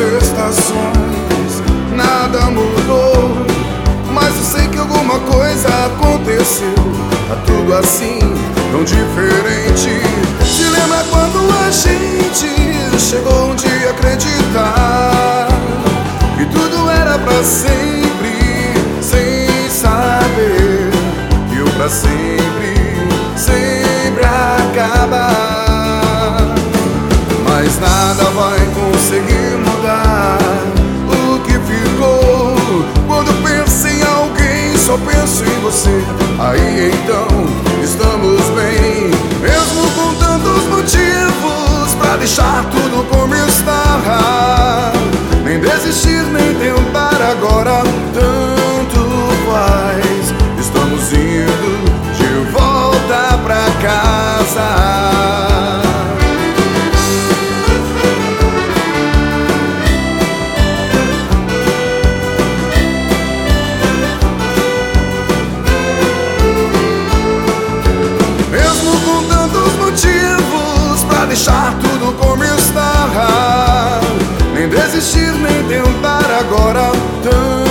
estações, nada mudou, mas eu sei que alguma coisa aconteceu. Tá tudo assim, tão diferente. Se lembra quando a gente chegou um dia a acreditar que tudo era pra sempre, sem saber que o pra sempre sempre acabar. Mas nada vai conseguir mudar o que ficou. Quando penso em alguém, só penso em você. Aí então estamos bem, mesmo com tantos motivos pra deixar tudo como está. Nem desistir, nem tentar agora, tanto faz. Estamos indo de volta pra casa. Deixar tudo como está, nem desistir, nem tentar agora.